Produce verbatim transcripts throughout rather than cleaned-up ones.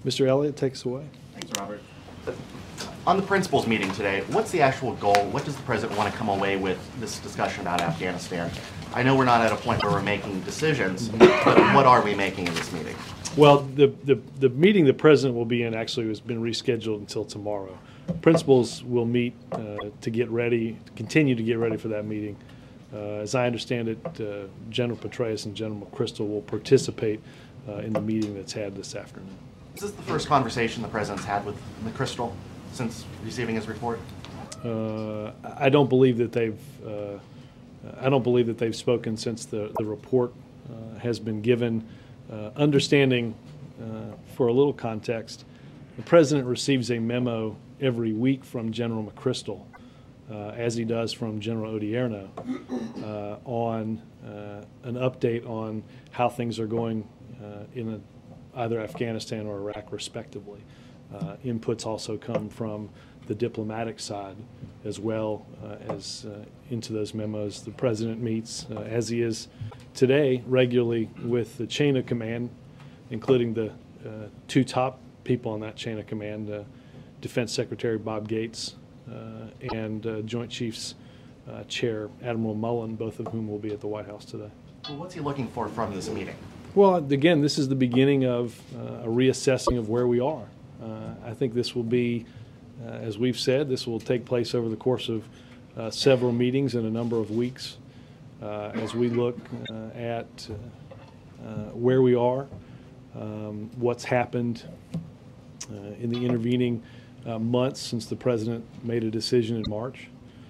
Mister Elliott takes away. Thanks, Robert. On the principals meeting today, what's the actual goal? What does the president want to come away with this discussion about Afghanistan? I know we're not at a point where we're making decisions, but what are we making in this meeting? Well, the, the, the meeting the president will be in actually has been rescheduled until tomorrow. Principals will meet uh, to get ready, to continue to get ready for that meeting. Uh, as I understand it, uh, General Petraeus and General McChrystal will participate uh, in the meeting that's had this afternoon. Is this the first conversation the president's had with McChrystal since receiving his report? Uh, I don't believe that they've. Uh, I don't believe that they've spoken since the the report uh, has been given. Uh, understanding, uh, for a little context, the president receives a memo every week from General McChrystal, uh, as he does from General Odierno, uh, on uh, an update on how things are going uh, in a, either Afghanistan or Iraq, respectively. Uh, inputs also come from the diplomatic side as well uh, as uh, into those memos. The president meets, uh, as he is today, regularly with the chain of command, including the uh, two top people on that chain of command, uh, Defense Secretary Bob Gates uh, and uh, Joint Chiefs uh, Chair Admiral Mullen, both of whom will be at the White House today. Well, what's he looking for from this meeting? Well, again, this is the beginning of uh, a reassessing of where we are. Uh, I think this will be, uh, as we've said, this will take place over the course of uh, several meetings in a number of weeks uh, as we look uh, at uh, uh, where we are, um, what's happened uh, in the intervening uh, months since the president made a decision in March.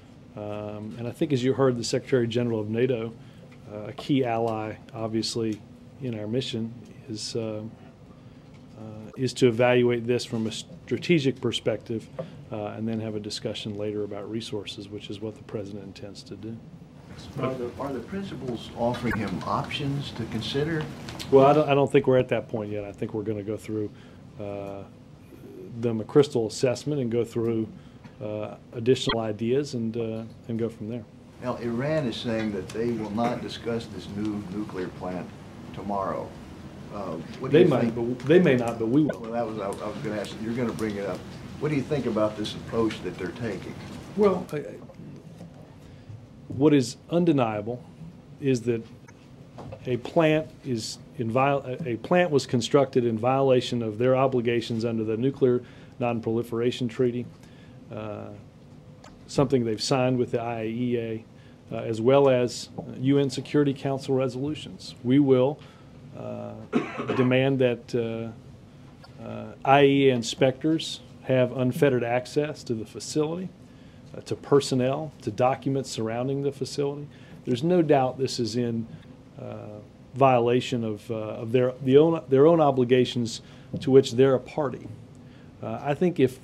Um, and I think, as you heard the Secretary General of NATO, uh, a key ally, obviously, in our mission is uh, uh, is to evaluate this from a strategic perspective uh, and then have a discussion later about resources, which is what the president intends to do. Are the, are the principals offering him options to consider? Well, I don't, I don't think we're at that point yet. I think we're going to go through uh, the McChrystal assessment and go through uh, additional ideas and, uh, and go from there. Now, Iran is saying that they will not discuss this new nuclear plant tomorrow. Uh, what do They you might, think? but they may not, but we will. Well, that was, I, I was going to ask, you're going to bring it up. What do you think about this approach that they're taking? Well, I, I- what is undeniable is that a plant is in viol a plant was constructed in violation of their obligations under the Nuclear Non-Proliferation Treaty, uh, something they've signed with the I A E A, uh, as well as U N Security Council resolutions. We will uh, demand that uh, uh, I A E A inspectors have unfettered access to the facility, uh, to personnel, to documents surrounding the facility. There's no doubt this is in uh, violation of, uh, of their, the own, their own obligations to which they're a party. Uh, I think if,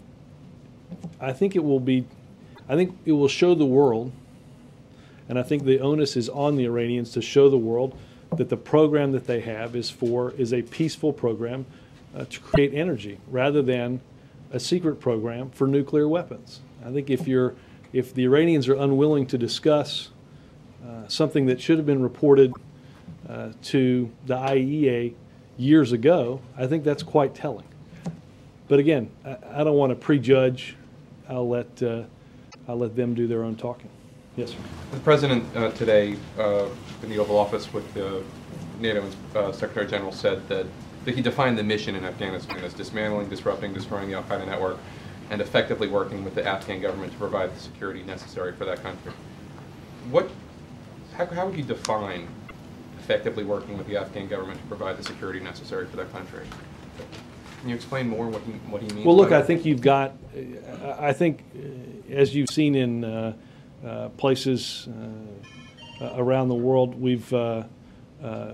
I think it will be, I think it will show the world, and I think the onus is on the Iranians to show the world that the program that they have is for, is a peaceful program uh, to create energy rather than a secret program for nuclear weapons. I think if you're, if the Iranians are unwilling to discuss uh, something that should have been reported uh, to the I A E A years ago, I think that's quite telling. But again, I, I don't want to prejudge. I'll let uh, I'll let them do their own talking. Yes, sir. The president uh, today uh, in the Oval Office with the NATO uh, Secretary General said that, that he defined the mission in Afghanistan as dismantling, disrupting, destroying the al-Qaeda network, and effectively working with the Afghan government to provide the security necessary for that country. What, how, how would you define effectively working with the Afghan government to provide the security necessary for that country? Can you explain more what he, what he means? Well, look, by I that? think you've got, I think, uh, as you've seen in uh, uh, places uh, around the world, we've, uh, uh,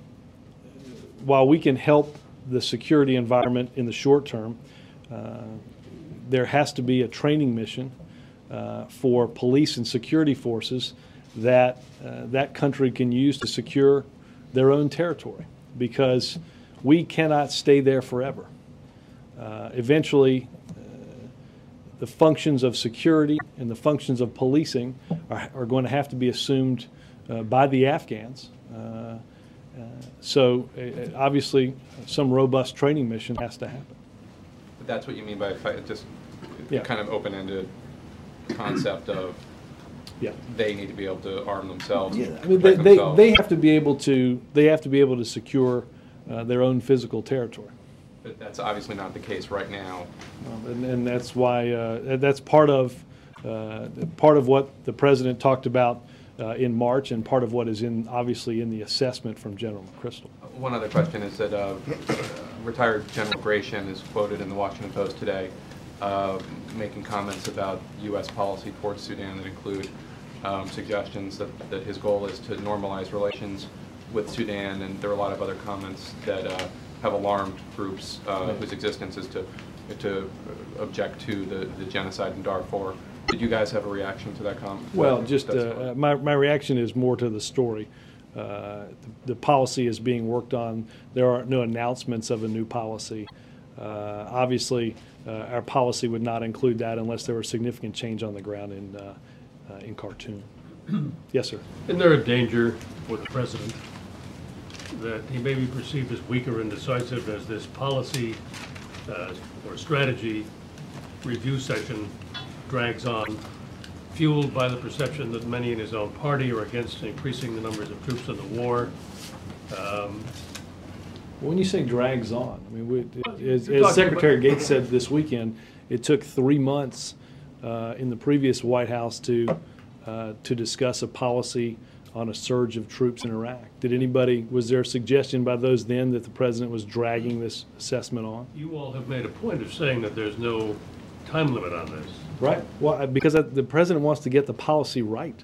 while we can help the security environment in the short term, uh, there has to be a training mission uh, for police and security forces that uh, that country can use to secure their own territory, because we cannot stay there forever. Uh, eventually, uh, the functions of security and the functions of policing are, are going to have to be assumed uh, by the Afghans. Uh, so uh, obviously, some robust training mission has to happen. But that's what you mean by fi- just Yeah. kind of open-ended concept of Yeah. they need to be able to arm themselves. I protect mean, they, they, themselves. they have to be able to, they have to be able to secure uh, their own physical territory. But that's obviously not the case right now. Um, And, and that's why, uh, that's part of, uh, part of what the president talked about uh, in March, and part of what is in, obviously, in the assessment from General McChrystal. One other question is that uh, retired General Gratian is quoted in the Washington Post today uh, making comments about U S policy towards Sudan that include um, suggestions that, that his goal is to normalize relations with Sudan, and there are a lot of other comments that uh, have alarmed groups uh, whose existence is to to object to the, the genocide in Darfur. Did you guys have a reaction to that comment? Well, just, That's uh, fine. my, my reaction is more to the story. Uh, The the policy is being worked on. There are no announcements of a new policy. Uh, Obviously, uh, our policy would not include that unless there were significant change on the ground in, uh, uh, in Khartoum. Yes, sir. Isn't there a danger for the president that he may be perceived as weak or indecisive as this policy uh, or strategy review session drags on, fueled by the perception that many in his own party are against increasing the numbers of troops in the war? Um, When you say drags on, I mean, we, as, You're as talking Secretary about- Gates said this weekend, it took three months uh, in the previous White House to uh, to discuss a policy on a surge of troops in Iraq. Did anybody, was there a suggestion by those then that the president was dragging this assessment on? You all have made a point of saying that there's no time limit on this. Right. Well, because the president wants to get the policy right.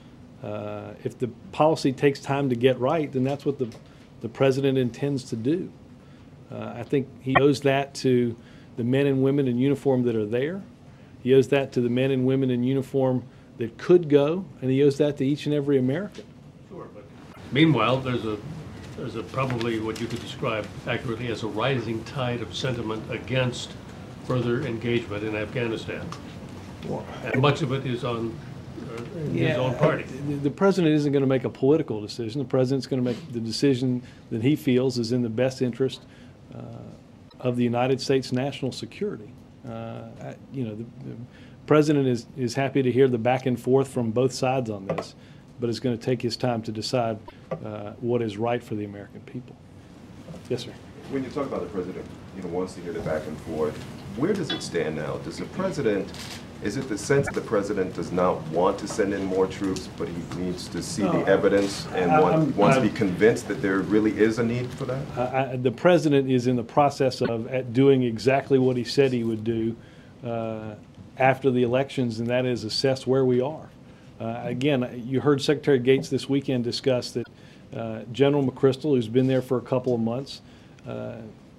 Uh, if the policy takes time to get right, then that's what the the president intends to do. Uh, I think he owes that to the men and women in uniform that are there. He owes that to the men and women in uniform that could go, and he owes that to each and every American. Sure, but meanwhile, there's a, there's a probably what you could describe accurately as a rising tide of sentiment against further engagement in Afghanistan. And much of it is on uh, his own party. The- The president isn't going to make a political decision. The president's going to make the decision that he feels is in the best interest uh, of the United States national security. Uh, I- You know, the the president is, is happy to hear the back and forth from both sides on this, but it's going to take his time to decide uh, what is right for the American people. Yes, sir. When you talk about the president, you know, wants to hear the back and forth, where does it stand now? Does the president, is it the sense that the president does not want to send in more troops, but he needs to see the No, evidence and I- want- I'm- wants to be I'm- convinced that there really is a need for that? I- I- The president is in the process of at doing exactly what he said he would do uh, after the elections, and that is assess where we are. Uh, Again, you heard Secretary Gates this weekend discuss that uh, General McChrystal, who's been there for a couple of months, uh,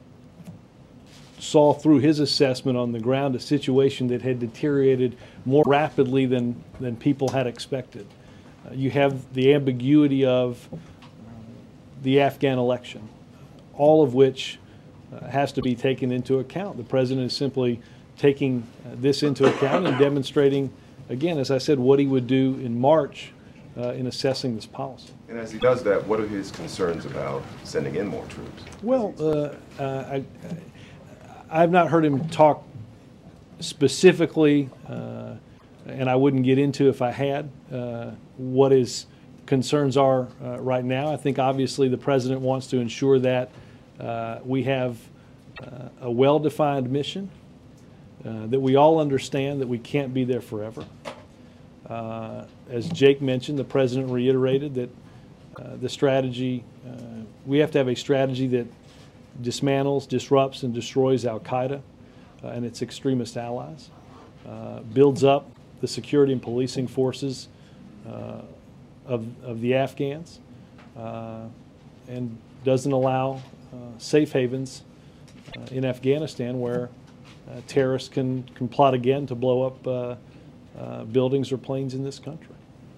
saw through his assessment on the ground a situation that had deteriorated more rapidly than, than people had expected. Uh, You have the ambiguity of the Afghan election, all of which uh, has to be taken into account. The president is simply taking uh, this into account and demonstrating, again, as I said, what he would do in March uh, in assessing this policy. And as he does that, what are his concerns about sending in more troops? Well, uh, uh, I, I've not heard him talk specifically, uh, and I wouldn't get into if I had, uh, what his concerns are uh, right now. I think obviously the president wants to ensure that uh, we have uh, a well-defined mission, uh, that we all understand that we can't be there forever. Uh, As Jake mentioned, the president reiterated that uh, the strategy, uh, we have to have a strategy that dismantles, disrupts, and destroys Al-Qaeda uh, and its extremist allies, uh, builds up the security and policing forces uh, of, of the Afghans, uh, and doesn't allow uh, safe havens uh, in Afghanistan where uh, terrorists can, can plot again to blow up uh, uh, buildings or planes in this country.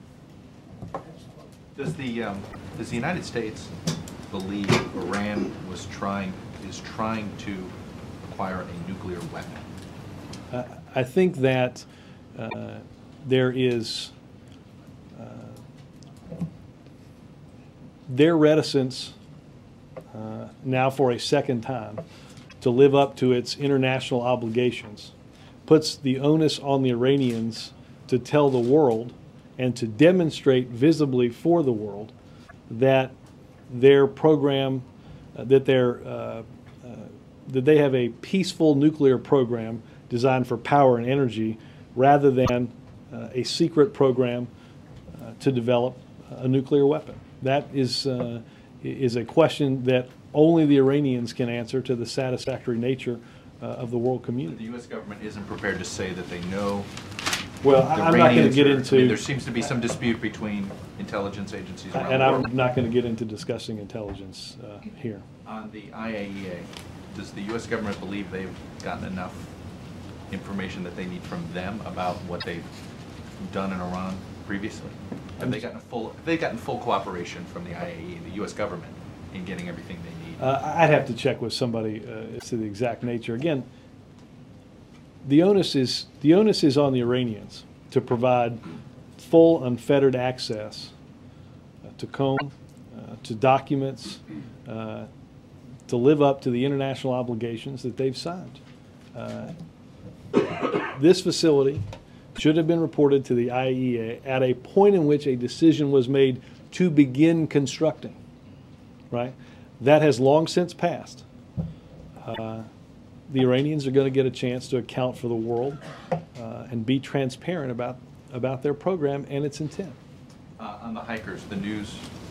Does the, um, does the United States believe Iran was trying, is trying to acquire a nuclear weapon? Uh, I think that uh, there is uh, their reticence uh, now for a second time, to live up to its international obligations, puts the onus on the Iranians to tell the world and to demonstrate visibly for the world that their program, uh, that their uh, uh, that they have a peaceful nuclear program designed for power and energy, rather than uh, a secret program uh, to develop a nuclear weapon. That is uh, is a question that only the Iranians can answer to the satisfactory nature uh, of the world The community. U S government isn't prepared to say that they know. Well, the I- I'm not going to Iranians get are- I mean, into, there seems to be some dispute between intelligence agencies around and the I'm world. not going to get into discussing intelligence uh, here. On the I A E A, does the U S government believe they've gotten enough information that they need from them about what they've done in Iran previously? Have they gotten a full, have they gotten full cooperation from the I A E A, the U S government, in getting everything they need? Uh, I'd have to check with somebody uh, as to the exact nature. Again, the onus is the onus is on the Iranians to provide full, unfettered access uh, to Qom, uh, to documents, uh, to live up to the international obligations that they've signed. Uh, this facility should have been reported to the I A E A at a point in which a decision was made to begin constructing, right? That has long since passed. Uh, the Iranians are going to get a chance to account for the world uh, and be transparent about, about their program and its intent. Uh, on the hikers, the news,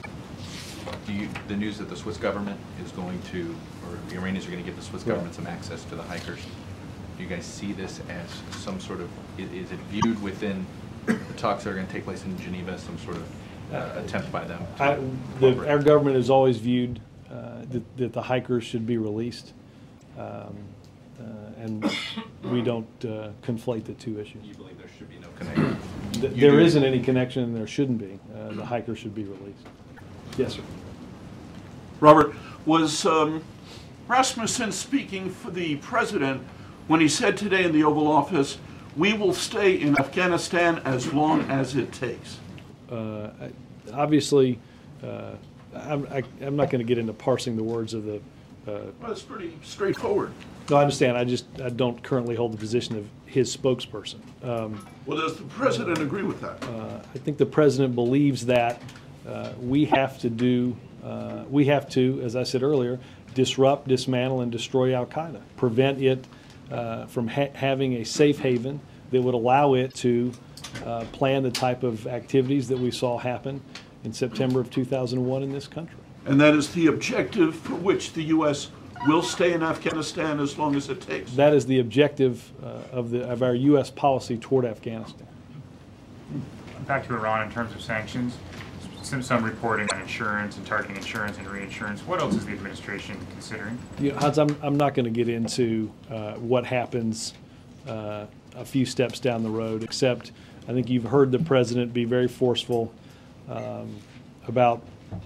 do you, the news that the Swiss government is going to, or the Iranians are going to give the Swiss Yeah. government some access to the hikers, do you guys see this as some sort of, i- is it viewed within the talks that are going to take place in Geneva, as some sort of uh, attempt by them to I, the, cooperate? our government has always viewed uh, that, that the hikers should be released, um, uh, and we don't uh, conflate the two issues. You believe there should be no connection? Th- You There do? isn't any connection, and there shouldn't be. Uh, the hikers should be released. Yes, sir. Robert, was um, Rasmussen speaking for the president when he said today in the Oval Office, "We will stay in Afghanistan as long as it takes"? Uh, I- obviously, uh, I'm, I, I'm not going to get into parsing the words of the. Uh, Well, it's pretty straightforward. no, I understand. I just I don't currently hold the position of his spokesperson. Um, Well, does the president agree with that? uh, I think the president believes that uh, we have to do. Uh, we have to, as I said earlier, disrupt, dismantle, and destroy Al Qaeda. Prevent it uh, from ha- having a safe haven that would allow it to uh, plan the type of activities that we saw happen in September of two thousand one in this country. And that is the objective for which the U S will stay in Afghanistan as long as it takes. That is the objective uh, of the of our U S policy toward Afghanistan. Back to Iran in terms of sanctions, some, some reporting on insurance and targeting insurance and reinsurance. What else is the administration considering? You know, Hans, I'm, I'm not going to get into uh, what happens uh, a few steps down the road, except I think you've heard the president be very forceful um, about uh,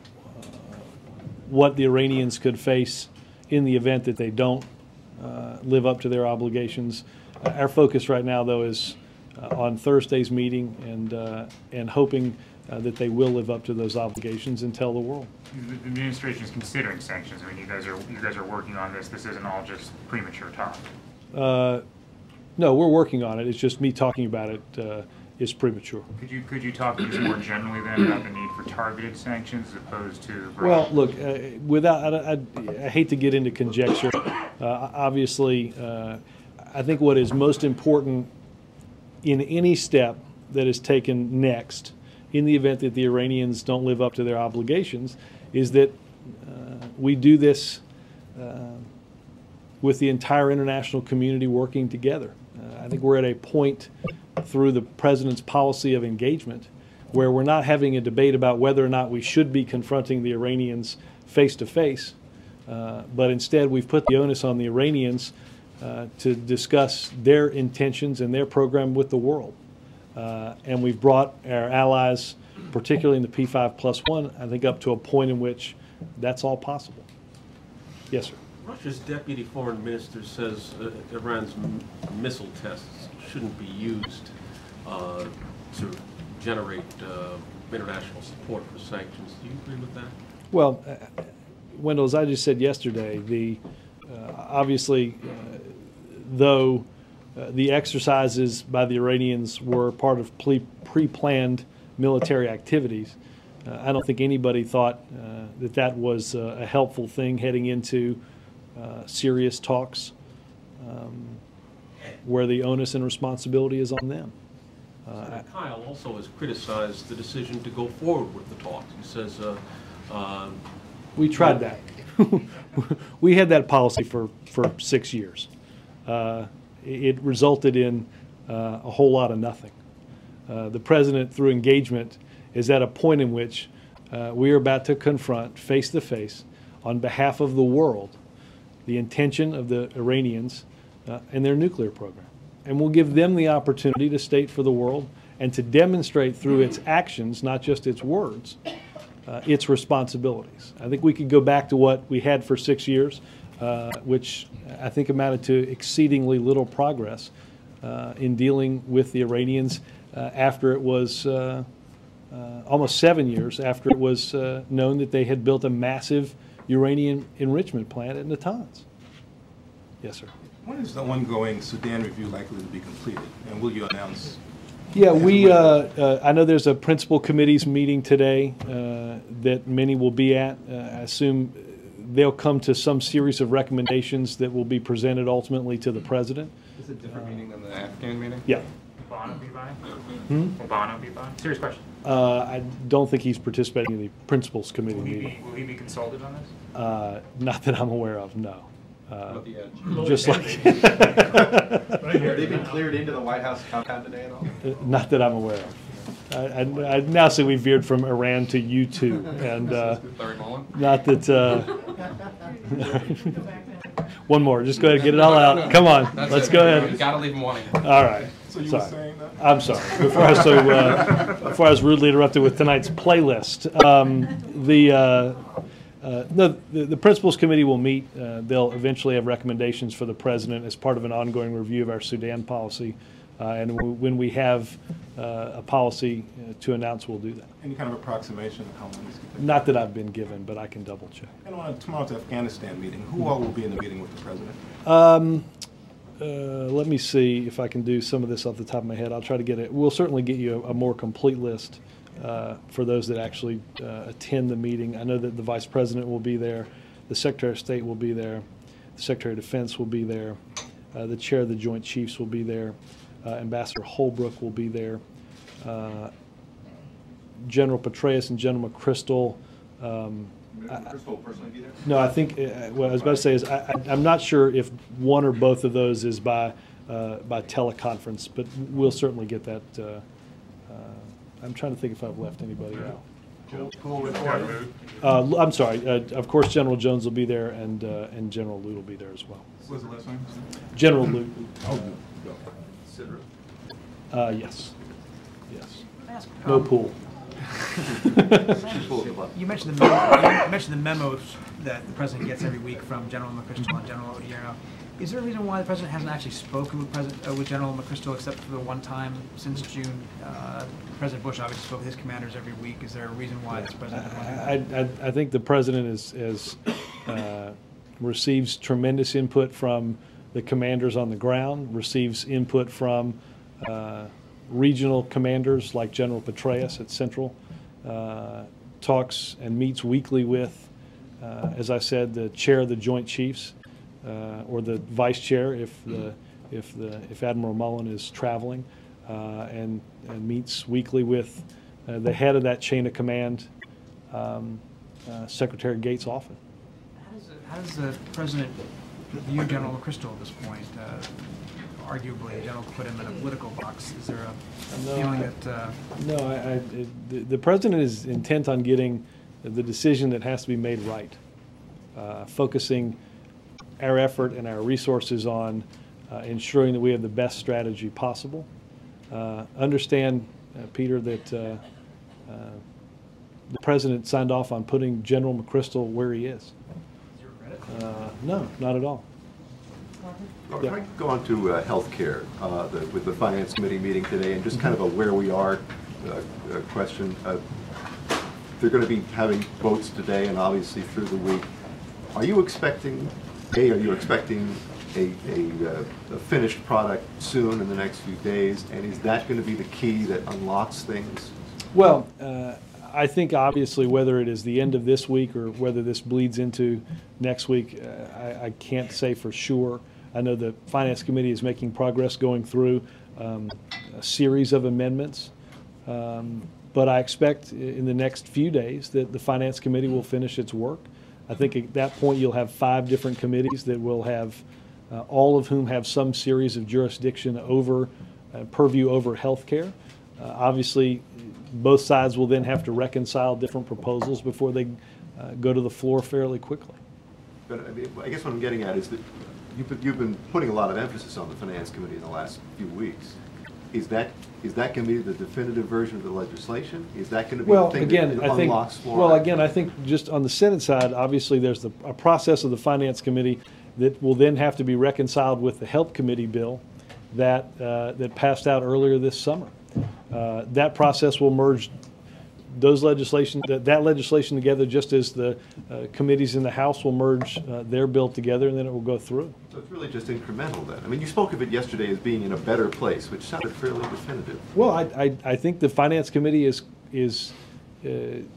what the Iranians could face in the event that they don't uh, live up to their obligations. Uh, our focus right now, though, is uh, on Thursday's meeting and, uh, and hoping uh, that they will live up to those obligations and tell the world. The the administration is considering sanctions. I mean, you guys are you guys are working on this. This isn't all just premature talk. Uh, No, we're working on it. It's just me talking about it uh, is premature. Could you could you talk just more generally then about the need for targeted sanctions as opposed to broad- Well, look, uh, without, I, I, I hate to get into conjecture. Uh, obviously, uh, I think what is most important in any step that is taken next, in the event that the Iranians don't live up to their obligations, is that uh, we do this uh, with the entire international community working together. Uh, I think we're at a point through the president's policy of engagement where we're not having a debate about whether or not we should be confronting the Iranians face to face, uh, but instead we've put the onus on the Iranians uh, to discuss their intentions and their program with the world. Uh, and we've brought our allies, particularly in the P five plus one, I think up to a point in which that's all possible. Yes, sir. Russia's deputy foreign minister says uh, Iran's m- missile tests shouldn't be used uh, to generate uh, international support for sanctions. Do you agree with that? Well, uh, Wendell, as I just said yesterday, the, uh, obviously, uh, though uh, the exercises by the Iranians were part of pre- pre-planned military activities, uh, I don't think anybody thought uh, that that was uh, a helpful thing heading into uh, serious talks um, where the onus and responsibility is on them. Uh, Senator Kyle also has criticized the decision to go forward with the talks. He says, uh, uh, We tried that. We had that policy for, for six years. Uh, it resulted in uh, a whole lot of nothing. Uh, the president, through engagement, is at a point in which uh, we are about to confront face to face, on behalf of the world, the intention of the Iranians uh, and their nuclear program. And we'll give them the opportunity to state for the world and to demonstrate through its actions, not just its words, uh, its responsibilities. I think we could go back to what we had for six years, uh, which I think amounted to exceedingly little progress uh, in dealing with the Iranians uh, after it was uh, uh, almost seven years after it was uh, known that they had built a massive uranium enrichment plant at Natanz. Yes, sir. When is the ongoing Sudan review likely to be completed, and will you announce? Yeah, we, uh, uh, I know there's a principal committees meeting today uh, that many will be at. Uh, I assume they'll come to some series of recommendations that will be presented ultimately to the president. Is it a different meeting than the Afghan meeting? Yeah. Will Bono be by? Hmm? Will Bono be by? Serious question. Uh, I don't think he's participating in the principals committee Will he meeting. be, will he be consulted on this? Uh, not that I'm aware of, no. Uh, the edge? just like, Have they been cleared into the White House compound today at all? not that I'm aware of. I, I, I now say we veered from Iran to U two, and uh, Larry Mullen? not that. Uh, one more, just go ahead and get it all out. Come on, That's let's it. go You ahead. gotta leave them wanting. All right. So you Sorry. were saying that? I'm sorry. Before I was so uh, before I was rudely interrupted with tonight's playlist, um, the. Uh, Uh, no, the, the principals committee will meet. Uh, they'll eventually have recommendations for the president as part of an ongoing review of our Sudan policy. Uh, and w- when we have uh, a policy uh, to announce, we'll do that. Any kind of approximation of how long this could take? Not that I've been given, but I can double check. And on tomorrow's Afghanistan meeting, who all will be in the meeting with the president? Um, uh, let me see if I can do some of this off the top of my head. I'll try to get it. We'll certainly get you a, a more complete list uh, for those that actually uh, attend the meeting. I know that the vice president will be there, the secretary of state will be there, the secretary of defense will be there, uh, the chair of the Joint Chiefs will be there, uh, Ambassador Holbrooke will be there, uh, General Petraeus and General McChrystal. Um, McChrystal will personally be there? No, I think, uh, what I was about to say is, I, I- I'm not sure if one or both of those is by, uh, by teleconference, but we'll certainly get that. uh, uh, I'm trying to think if I've left anybody out. Uh, L- I'm sorry, uh, of course, General Jones will be there, and, uh, and General Lute will be there as well. What was the last name? General Lute, Oh, uh, yes, yes. Ask, No um, pool. You mentioned the memo, you mentioned the memos that the president gets every week from General McChrystal and General Odierno. Is there a reason why the president hasn't actually spoken with President uh, with General McChrystal except for the one time since June? Uh, President Bush obviously spoke with his commanders every week. Is there a reason why this president doesn't want to do that? I, I, I think the president is, is uh, receives tremendous input from the commanders on the ground, receives input from uh, regional commanders like General Petraeus at Central, uh, talks and meets weekly with, uh, as I said, the chair of the Joint Chiefs, uh, or the vice chair if the if the if Admiral Mullen is traveling, uh, and and meets weekly with uh, the head of that chain of command, um, uh, Secretary Gates often. How does, the, how does the president view General McChrystal at this point? Uh, arguably, General put him in a political box. Is there a No, feeling I- that? Uh, No, I, I, it- the, the president is intent on getting the decision that has to be made right, uh, focusing our effort and our resources on uh, ensuring that we have the best strategy possible. Uh, understand, uh, Peter, that uh, uh, the president signed off on putting General McChrystal where he is. Uh, no, not at all. If Yeah. I could go on to uh, healthcare uh, the, with the finance committee meeting today, and just kind of a where we are uh, uh, question. Uh, they're going to be having votes today, and obviously through the week. are you expecting, A, are you expecting a, a, uh, a finished product soon in the next few days? And is that going to be the key that unlocks things? Well, uh, I think obviously whether it is the end of this week or whether this bleeds into next week, uh, I, I can't say for sure. I know the Finance Committee is making progress going through um, a series of amendments. Um, but I expect in the next few days that the Finance Committee will finish its work. I think at that point you'll have five different committees that will have, uh, all of whom have some series of jurisdiction over, uh, purview over healthcare. Uh, obviously, both sides will then have to reconcile different proposals before they uh, go to the floor fairly quickly. But I, mean, I guess what I'm getting at is that you've been, you've been putting a lot of emphasis on the Finance Committee in the last few weeks. Is that is that going to be the definitive version of the legislation? Is that going to be Well, the thing again, that I think, unlocks floor well, action? again, I think just on the Senate side, obviously there's the, a process of the Finance Committee that will then have to be reconciled with the Health Committee bill that, uh, that passed out earlier this summer. Uh, that process will merge those legislation, that, that legislation together, just as the uh, committees in the House will merge uh, their bill together, and then it will go through. So it's really just incremental then. I mean, you spoke of it yesterday as being in a better place, which sounded fairly definitive. Well, I, I, I think the Finance Committee is, is, uh,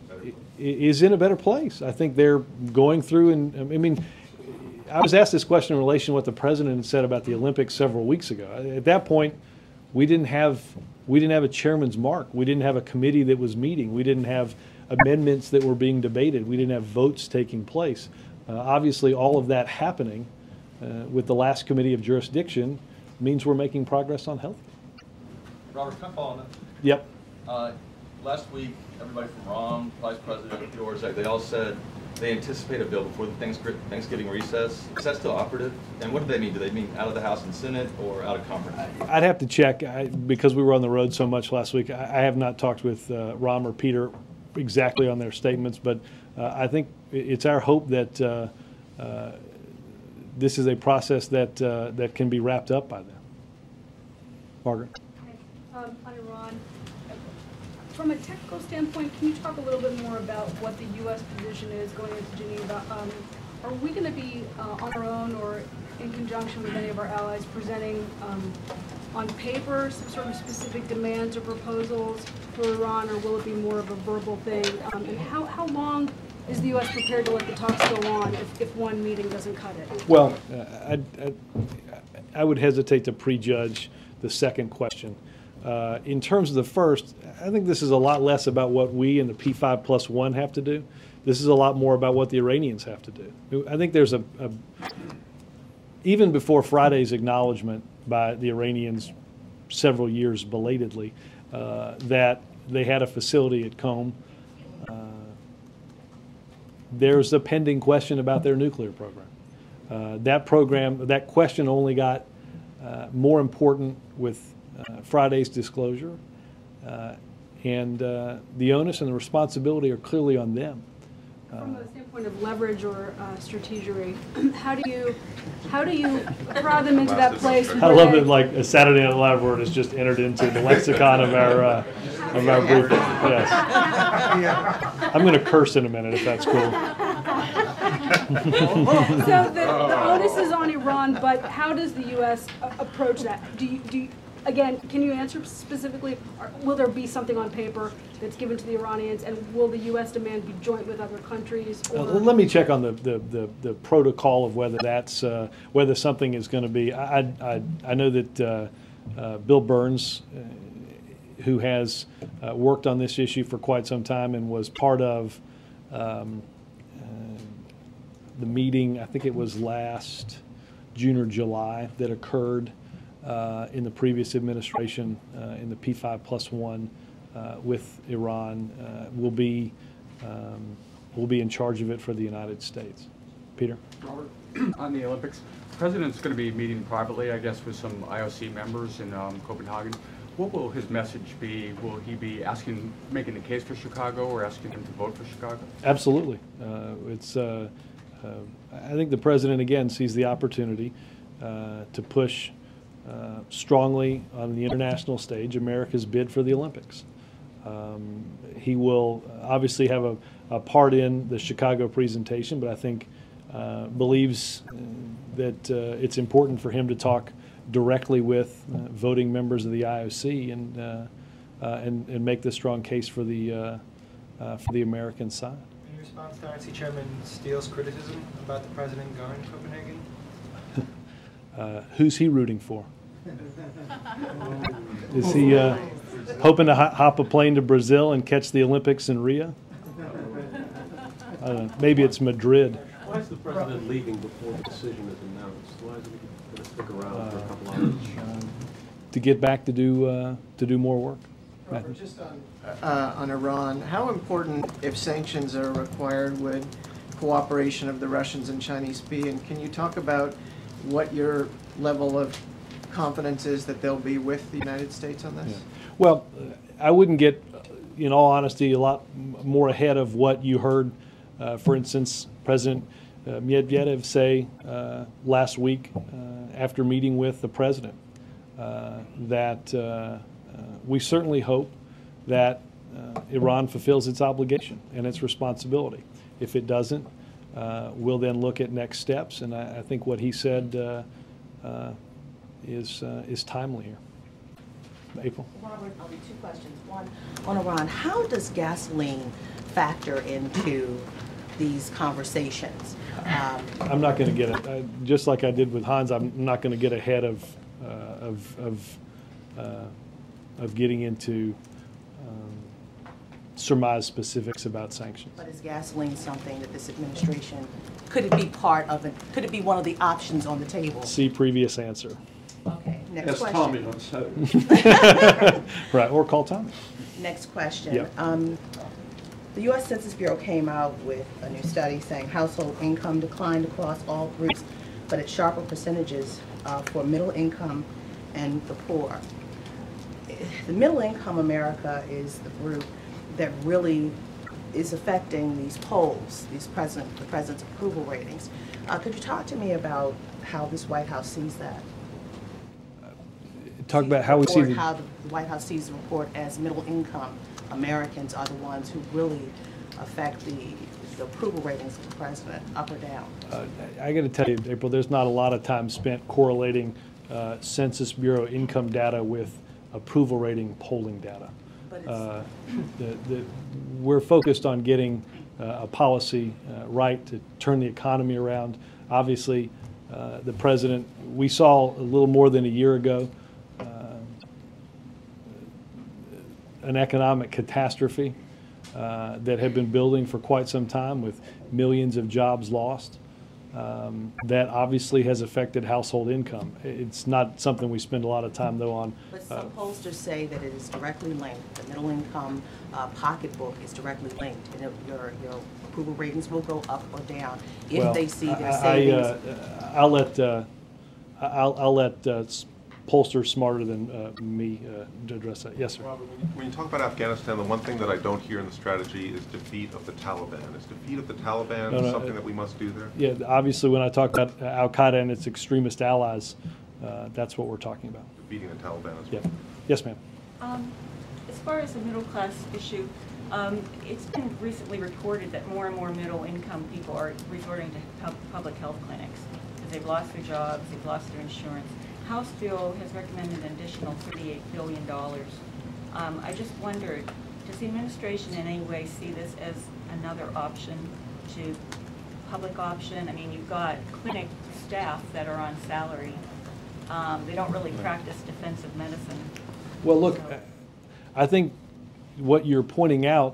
is in a better place. I think they're going through, and, I mean, I was asked this question in relation to what the President said about the Olympics several weeks ago. At that point, we didn't have, we didn't have a chairman's mark. We didn't have a committee that was meeting. We didn't have amendments that were being debated. We didn't have votes taking place. Uh, obviously, all of that happening uh, with the last committee of jurisdiction means we're making progress on health. Robert, can I follow on that? Yep. Uh, last week, everybody from Ron, Vice President Yorzak, they all said they anticipate a bill before the Thanksgiving recess. Is that still operative? And what do they mean? Do they mean out of the House and Senate or out of conference? I'd have to check I, because we were on the road so much last week. I, I have not talked with uh, Ron or Peter exactly on their statements, but uh, I think it's our hope that uh, uh, this is a process that uh, that can be wrapped up by then. Margaret. Um, on Iran, from a technical standpoint, can you talk a little bit more about what the U S position is going into Geneva? Um, are we going to be uh, on our own or in conjunction with any of our allies presenting um, on paper some sort of specific demands or proposals for Iran, or will it be more of a verbal thing? Um, and how, how long is the U S prepared to let the talks go on if, if one meeting doesn't cut it? Well, uh, I, I, I would hesitate to prejudge the second question. Uh, in terms of the first, I think this is a lot less about what we and the P five plus one have to do. This is a lot more about what the Iranians have to do. I think there's a, a even before Friday's acknowledgement by the Iranians several years belatedly, uh, that they had a facility at Qom. Uh, there's a pending question about their nuclear program. Uh, that program, that question only got uh, more important with uh, Friday's disclosure, uh, and uh, the onus and the responsibility are clearly on them. From a standpoint of leverage or uh, strategery, how do you how do you draw them into that place? I love that, like a Saturday Night Live word is just entered into the lexicon of our uh, of our briefing. Yes, I'm going to curse in a minute if that's cool. So the, the onus is on Iran, but how does the U S approach that? Do you, do you, again, can you answer specifically? Or will there be something on paper that's given to the Iranians, and will the U S demand be joint with other countries? Or? Uh, let me check on the, the, the, the protocol of whether that's uh, whether something is going to be. I, I, I know that uh, uh, Bill Burns, uh, who has uh, worked on this issue for quite some time and was part of um, uh, the meeting, I think it was last June or July, that occurred uh, in the previous administration uh, in the P five plus one. Uh, with Iran, uh, will be um, will be in charge of it for the United States. Peter? Robert, on the Olympics, the President's going to be meeting privately, I guess, with some I O C members in um, Copenhagen. What will his message be? Will he be asking, making the case for Chicago, or asking them to vote for Chicago? Absolutely. Uh, it's. Uh, uh, I think the President again sees the opportunity uh, to push uh, strongly on the international stage America's bid for the Olympics. Um, he will obviously have a, a part in the Chicago presentation, but I think uh, believes uh, that uh, it's important for him to talk directly with uh, voting members of the I O C and, uh, uh, and, and make the strong case for the, uh, uh, for the American side. In response to I O C Chairman Steele's criticism about the president going to Copenhagen? Uh, who's he rooting for? Is he uh, hoping to ho- hop a plane to Brazil and catch the Olympics in Rio? I don't know. Maybe it's Madrid. Why is the president leaving before the decision is announced? Why is he going to stick around for a couple hours? To get back to do uh, to do more work. Robert, just on, uh, on Iran, how important, if sanctions are required, would cooperation of the Russians and Chinese be? And can you talk about what your level of confidence is that they'll be with the United States on this? Yeah. Well, I wouldn't get, in all honesty, a lot more ahead of what you heard, uh, for instance, President uh, Medvedev say uh, last week uh, after meeting with the president, uh, that uh, uh, we certainly hope that uh, Iran fulfills its obligation and its responsibility. If it doesn't, uh, we'll then look at next steps, and I, I think what he said uh, uh, is uh, is timely here. April? Robert, I'll do two questions. One, on Iran, how does gasoline factor into these conversations? Um, I'm not going to get it. I, just like I did with Hans, I'm not going to get ahead of uh, of of, uh, of getting into um, surmise specifics about sanctions. But is gasoline something that this administration, could it be part of it? Could it be one of the options on the table? See previous answer. Okay, next Ask question. Tommy on Saturday. Right, or call Tommy. Next question. Yep. Um, the U S Census Bureau came out with a new study saying household income declined across all groups, but at sharper percentages uh, for middle income and the poor. The middle income America is the group that really is affecting these polls, these president, the president's approval ratings. Uh, could you talk to me about how this White House sees that? Talk about how we see the, how the White House sees the report as middle income Americans are the ones who really affect the, the approval ratings of the president, up or down. Uh, I got to tell you, April, there's not a lot of time spent correlating uh, Census Bureau income data with approval rating polling data. But it's, uh, the, the, we're focused on getting uh, a policy uh, right to turn the economy around. Obviously, uh, the president, we saw a little more than a year ago an economic catastrophe uh, that had been building for quite some time with millions of jobs lost. Um, that obviously has affected household income. It's not something we spend a lot of time, though, on. But some uh, pollsters say that it is directly linked. The middle income uh, pocketbook is directly linked, and it, your, your approval ratings will go up or down if well, they see their I, I, savings. uh, I'll let uh, I'll, I'll let uh, pollsters smarter than uh, me uh, to address that. Yes, sir. Robert, when you, when you talk about Afghanistan, the one thing that I don't hear in the strategy is defeat of the Taliban. Is defeat of the Taliban No, no, something uh, that we must do there? Yeah, obviously, when I talk about uh, Al Qaeda and its extremist allies, uh, that's what we're talking about. Defeating the Taliban as well. Yeah. Yes, ma'am. Um, as far as the middle class issue, um, it's been recently reported that more and more middle income people are resorting to pub public health clinics because they've lost their jobs, they've lost their insurance. House bill has recommended an additional thirty-eight billion dollars. Um, I just wondered, does the administration in any way see this as another option to public option? I mean, you've got clinic staff that are on salary. Um, they don't really practice defensive medicine. Well, look, I think what you're pointing out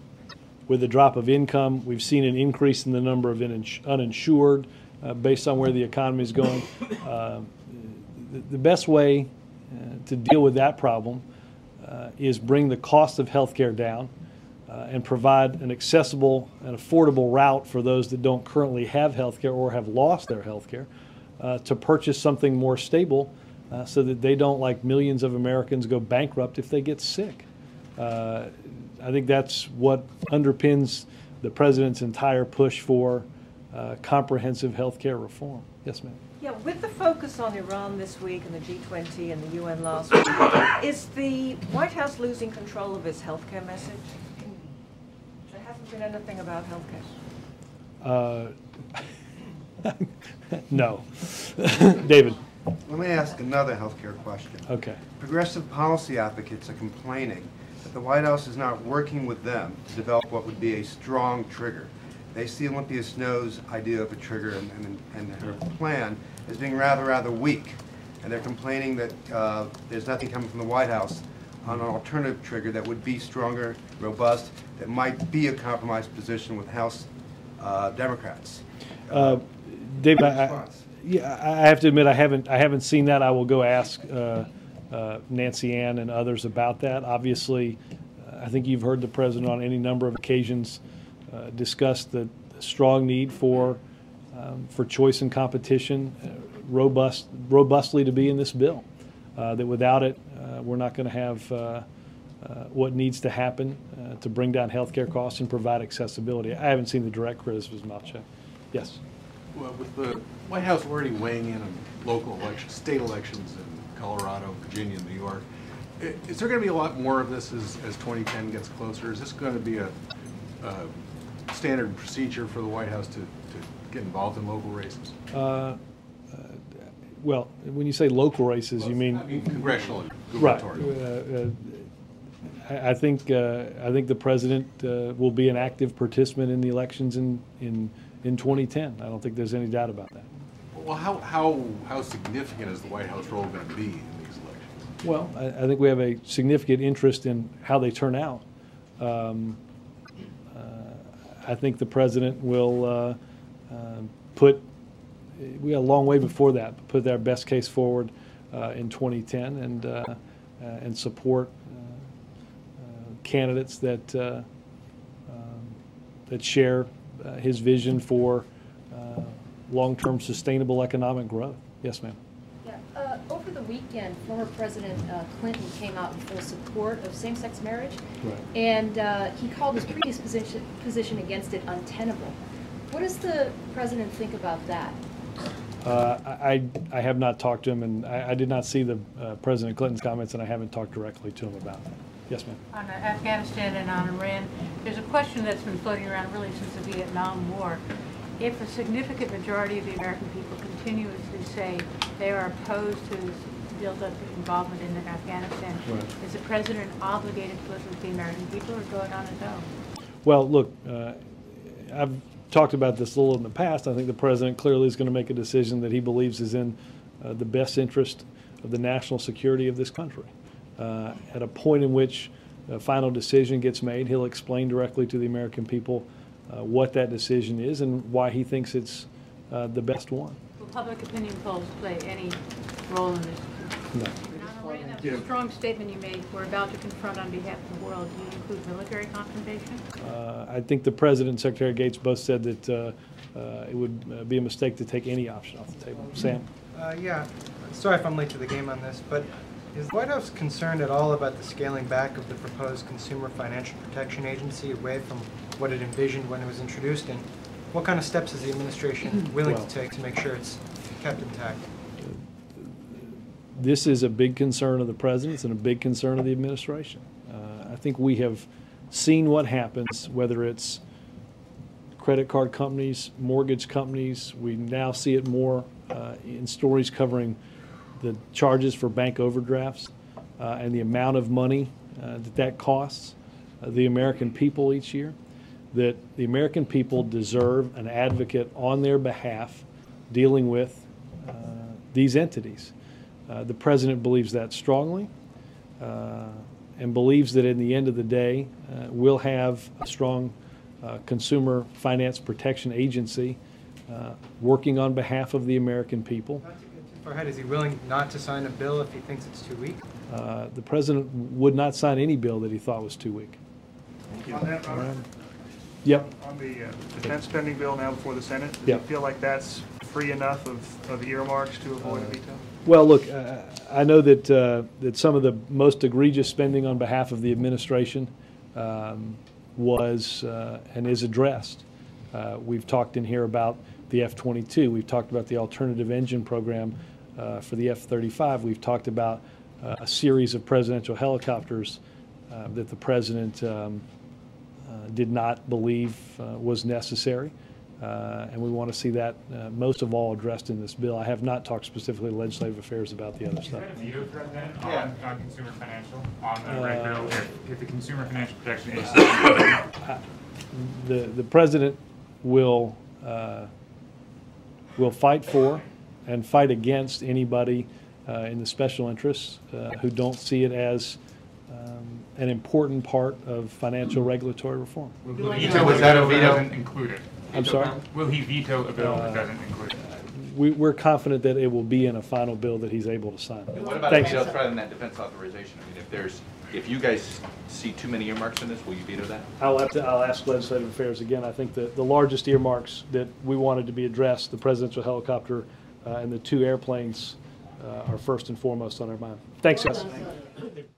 with the drop of income, we've seen an increase in the number of uninsured uh, based on where the economy is going. Uh, the, the best way uh, to deal with that problem uh, is bring the cost of health care down uh, and provide an accessible and affordable route for those that don't currently have health care or have lost their health care uh, to purchase something more stable uh, so that they don't, like millions of Americans, go bankrupt if they get sick. Uh, I think that's what underpins the president's entire push for uh, comprehensive health care reform. Yes, ma'am. Yeah, with the focus on Iran this week and the G twenty and the U N last week, is the White House losing control of its health care message? There hasn't been anything about health care. Uh, No. David? Let me ask another healthcare question. Okay. Progressive policy advocates are complaining that the White House is not working with them to develop what would be a strong trigger. They see Olympia Snow's idea of a trigger and, and, and her plan as being rather, rather weak. And they're complaining that uh, there's nothing coming from the White House on an alternative trigger that would be stronger, robust, that might be a compromise position with House uh, Democrats. Uh, David, I, I, yeah, I have to admit I haven't I haven't seen that. I will go ask uh, uh, Nancy Ann and others about that. Obviously, uh, I think you've heard the president on any number of occasions uh, discuss the strong need for um, for choice and competition, uh, robust robustly to be in this bill. Uh, that without it, uh, we're not going to have uh, uh, what needs to happen uh, to bring down healthcare costs and provide accessibility. I haven't seen the direct criticism. I'll check. Yes. Well, with the White House already weighing in on local elections, state elections in Colorado, Virginia, New York, i- is there going to be a lot more of this as, as twenty ten gets closer? Is this going to be a, a standard procedure for the White House to, to get involved in local races? Uh, uh, well, when you say local races, you mean, I mean congressional and right? gubernatorial. Uh, uh, I, I think uh, I think the president uh, will be an active participant in the elections in in in twenty ten. I don't think there's any doubt about that. Well, how, how, how significant is the White House role going to be in these elections? Well, I, I think we have a significant interest in how they turn out. Um, uh, I think the president will uh, uh, put, we got a long way before that, but put their best case forward uh, in twenty ten and, uh, uh, and support uh, uh, candidates that, uh, um, that share uh, his vision for uh, long-term sustainable economic growth. Yes, ma'am. Yeah, uh, over the weekend, former President uh, Clinton came out in full support of same-sex marriage, Right. and uh, he called his previous position, position against it untenable. What does the president think about that? Uh, I, I have not talked to him, and I, I did not see the uh, President Clinton's comments, and I haven't talked directly to him about that. Yes, ma'am. On Afghanistan and on Iran, there's a question that's been floating around really since the Vietnam War. If a significant majority of the American people continuously say they are opposed to build-up involvement in Afghanistan, Right. is the president obligated to listen to the American people or going on his own? Well, look, uh, I've talked about this a little in the past. I think the president clearly is going to make a decision that he believes is in uh, the best interest of the national security of this country. Uh, at a point in which a final decision gets made, he'll explain directly to the American people uh, what that decision is and why he thinks it's uh, the best one. Will public opinion polls play any role in this? No. On Iran, that was a strong statement you made, we're about to confront on behalf of the world. Do you include military confrontation? Uh, I think the President and Secretary Gates both said that uh, uh, it would uh, be a mistake to take any option off the table. Sam? Uh, yeah, sorry if I'm late to the game on this, but is the White House concerned at all about the scaling back of the proposed Consumer Financial Protection Agency away from what it envisioned when it was introduced? And what kind of steps is the administration willing Well, to take to make sure it's kept intact? This is a big concern of the president's and a big concern of the administration. Uh, I think we have seen what happens, whether it's credit card companies, mortgage companies. We now see it more uh, in stories covering the charges for bank overdrafts uh, and the amount of money uh, that that costs uh, the American people each year, that the American people deserve an advocate on their behalf dealing with uh, these entities. Uh, the president believes that strongly uh, and believes that in the end of the day, uh, we'll have a strong uh, consumer finance protection agency uh, working on behalf of the American people. Far ahead, is he willing not to sign a bill if he thinks it's too weak? Uh, the president would not sign any bill that he thought was too weak. On that, Robert? Yep. On the uh, defense spending bill now before the Senate, does Yep. it feel like that's free enough of, of earmarks to avoid a veto? Well, look, uh, I know that uh, that some of the most egregious spending on behalf of the administration um, was uh, and is addressed. Uh, we've talked in here about the F twenty-two. We've talked about the alternative engine program uh, for the F thirty-five. We've talked about uh, a series of presidential helicopters uh, that the president um, uh, did not believe uh, was necessary. Uh, and we want to see that uh, most of all addressed in this bill. I have not talked specifically to Legislative Affairs about the other Is stuff. that a veto threat then Yeah. on, on consumer financial, on the Uh, red bill, if, if the Consumer Financial Protection Agency? The, the president will, uh, will fight for and fight against anybody uh, in the special interests uh, who don't see it as um, an important part of financial regulatory reform. Will he veto a bill that doesn't include it? I'm sorry? Will he veto a bill that Uh, doesn't include it? We, we're confident that it will be in a final bill that he's able to sign. And what about a Thanks. veto rather than that defense authorization? I mean, if there's, if you guys see too many earmarks in this, will you veto that? I'll have to, I'll ask Legislative Affairs again. I think that the largest earmarks that we wanted to be addressed, the presidential helicopter uh, and the two airplanes, uh, are first and foremost on our mind. Thanks, guys.